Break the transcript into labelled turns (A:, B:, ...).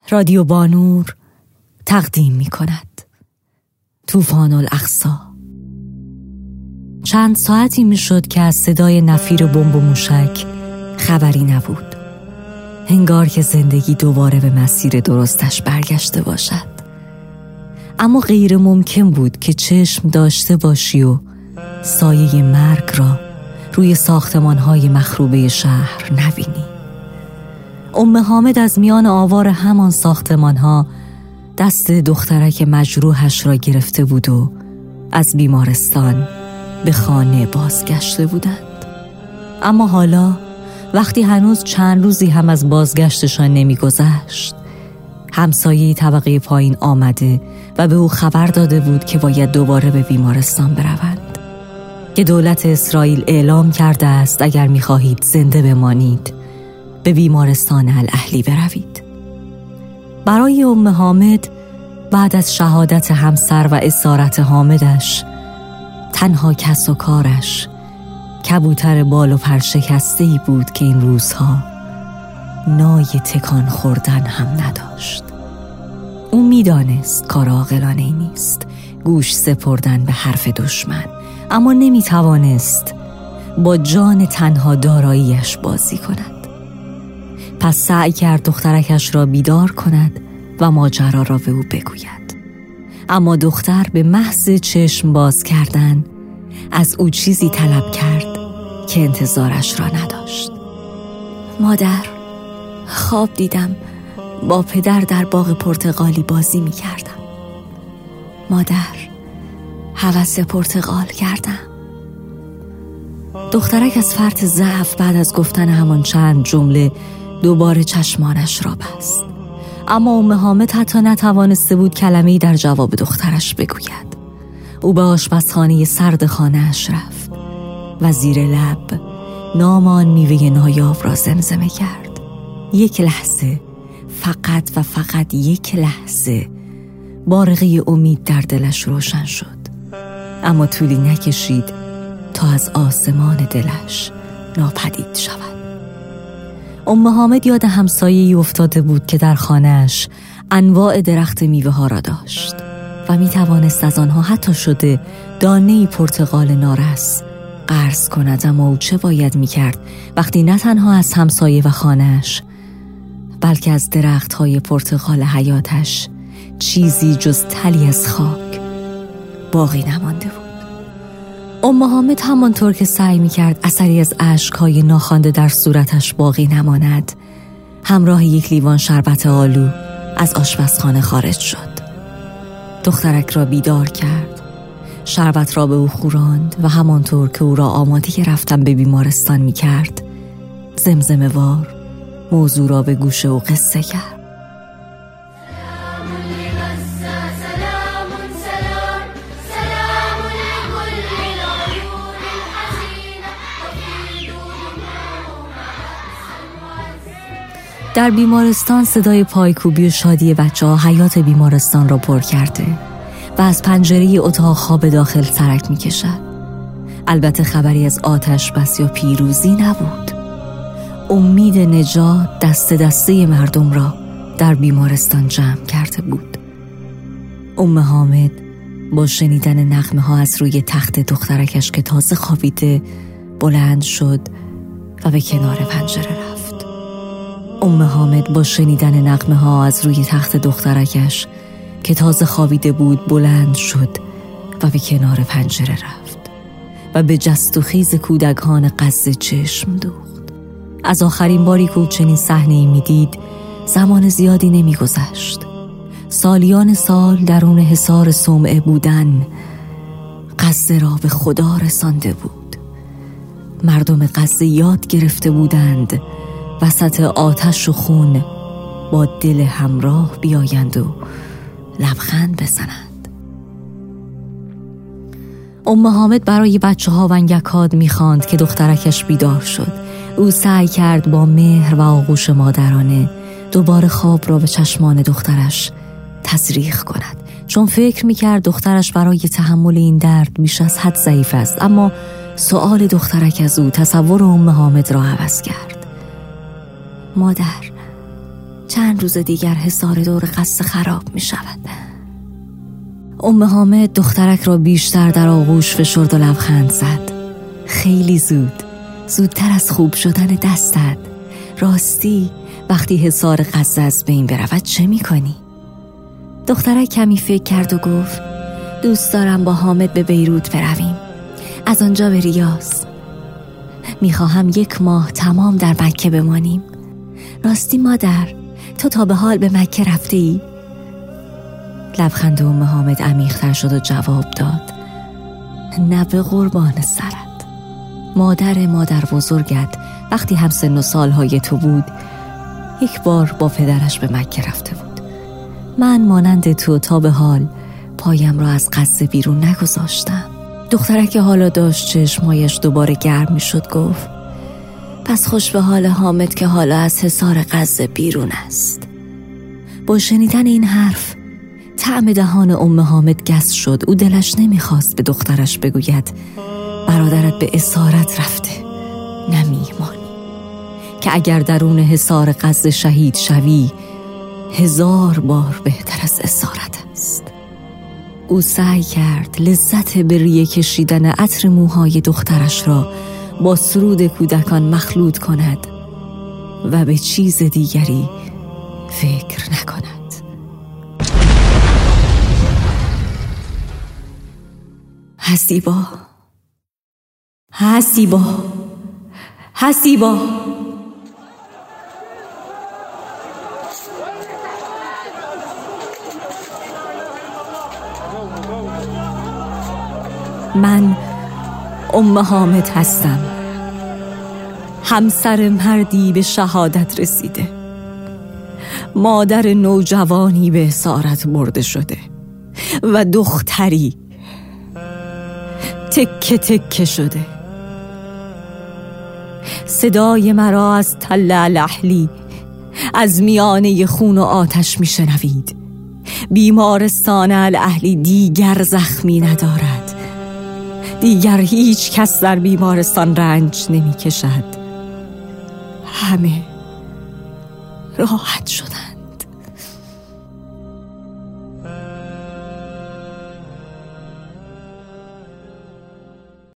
A: رادیو بانور تقدیم می کند طوفان الاقصی. چند ساعتی می شد که از صدای نفیر بمب و موشک خبری نبود، انگار که زندگی دوباره به مسیر درستش برگشته باشد. اما غیر ممکن بود که چشم داشته باشی و سایه مرگ را روی ساختمان‌های مخروبه شهر نبینی. حامد از میان آوار همان ساختمان‌ها دست دخترک مجروحش را گرفته بود و از بیمارستان به خانه بازگشته بودند. اما حالا وقتی هنوز چند روزی هم از بازگشتشان نمی‌گذشت، همسایه طبقه پایین آمده و به او خبر داده بود که باید دوباره به بیمارستان بروند، که دولت اسرائیل اعلام کرده است اگر می‌خواهید زنده بمانید به بیمارستان الاهلی بروید. برای حامد بعد از شهادت همسر و اسارت حامدش، تنها کس و کارش کبوتر بال و پر شکسته‌ای بود که این روزها نای تکان خوردن هم نداشت. او میدانست کار عاقلانه‌ای نیست گوش سپردن به حرف دشمن، اما نمیتوانست با جان تنها داراییش بازی کند. پس سعی کرد دخترکش را بیدار کند و ماجرا را به او بگوید. اما دختر به محض چشم باز کردن از او چیزی طلب کرد که انتظارش را نداشت. مادر، خواب دیدم با پدر در باغ پرتقالی بازی می کردم. مادر، هوس پرتقال کردم. دخترک از فرط ضعف بعد از گفتن همان چند جمله دوباره چشمانش را بست، اما حامد حتی نتوانسته بود کلمه‌ای در جواب دخترش بگوید. او به آشپزخانه سرد خانه‌اش رفت و زیر لب نام آن میوه نایاب را زمزمه کرد. یک لحظه، فقط و فقط یک لحظه، بارقه امید در دلش روشن شد، اما طولی نکشید تا از آسمان دلش ناپدید شود. حامد یاد همسایه‌ای افتاده بود که در خانه‌اش انواع درخت میوه ها را داشت و می توانست از آنها حتی شده دانه‌ای پرتقال نارس قرض کند. اما او چه باید می کرد وقتی نه تنها از همسایه و خانه‌اش بلکه از درخت‌های پرتقال حیاتش چیزی جز تلی از خاک باقی نمانده بود. حامد همانطور که سعی می‌کرد اثری از اشک‌های ناخوانده در صورتش باقی نماند، همراه یک لیوان شربت آلو از آشپزخانه خارج شد. دخترک را بیدار کرد، شربت را به او خوراند و همانطور که او را آماده رفتن به بیمارستان می‌کرد، زمزمه وار موضوع را به گوش او قصه کرد. در بیمارستان صدای پایکوبی و شادی بچه‌ها حیات بیمارستان را پر کرده و از پنجره اتاق خواب داخل سرک می‌کشد. البته خبری از آتش بس یا پیروزی نبود. امید نجات دسته دسته مردم را در بیمارستان جمع کرده بود. حامد با شنیدن نغمه‌ها از روی تخت دخترکش که تازه خوابیده بلند شد و به کنار پنجره رفت. حامد با شنیدن نغمه‌ها از روی تخت دخترکش که تازه خوابیده بود بلند شد و به کنار پنجره رفت و به جست و خیز کودکان غزه چشم دوخت. از آخرین باری که او چنین صحنه‌ای می‌دید زمان زیادی نمی‌گذشت. سالیان سال درون حصار صومعه بودن غزه را به خدا رسانده بود. مردم غزه یاد گرفته بودند وسط آتش و خون با دل همراه بیایند و لبخند بزنند. حامد برای بچه‌ها ونگکاد می‌خواند که دخترکش بیدار شد. او سعی کرد با مهر و آغوش مادرانه دوباره خواب را به چشمان دخترش تزریق کند، چون فکر می‌کرد دخترش برای تحمل این درد بیش از حد ضعیف است. اما سؤال دخترک از او تصور حامد را عوض کرد. مادر، چند روز دیگر حصار دور قصه خراب می شود. حامد دخترک را بیشتر در آغوش فشرد و لبخند زد. خیلی زودتر از خوب شدن دستت. راستی وقتی حصار غزه از بین برود چه می کنی؟ دخترک کمی فکر کرد و گفت دوست دارم با حامد به بیروت برویم، از آنجا به ریاض. میخواهم 1 ماه تمام در مکه بمانیم. راستی مادر، تو تا به حال به مکه رفته ای؟ لبخند حامد عمیق‌تر شد و جواب داد نه به قربان سرت. مادر بزرگت وقتی هم سن و سالهای تو بود 1 بار با پدرش به مکه رفته بود. من مانند تو تا به حال پایم را از غزه بیرون نگذاشتم. دخترک که حالا داشت چشمایش دوباره گرم می شد گفت پس خوش به حال حامد که حالا از حصار غزه بیرون است. با شنیدن این حرف طعم دهان حامد گس شد. او دلش نمیخواست به دخترش بگوید برادرت به اسارت رفته، نمیمانی که اگر درون حصار غزه شهید شوی 1000 بار بهتر از اسارت است. او سعی کرد لذت به ریه کشیدن عطر موهای دخترش را با سرود کودکان مخلوط کند و به چیز دیگری فکر نکند. حسیبا من حامد هستم، همسر مردی به شهادت رسیده، مادر نوجوانی به اسارت برده شده و دختری تکه تکه شده. صدای مرا از تل الاهلی، از میانه خون و آتش میشنوید. بیمارستان الاهلی دیگر زخمی ندارد، دیگر هیچ کس در بیمارستان رنج نمی کشد. همه راحت شدند.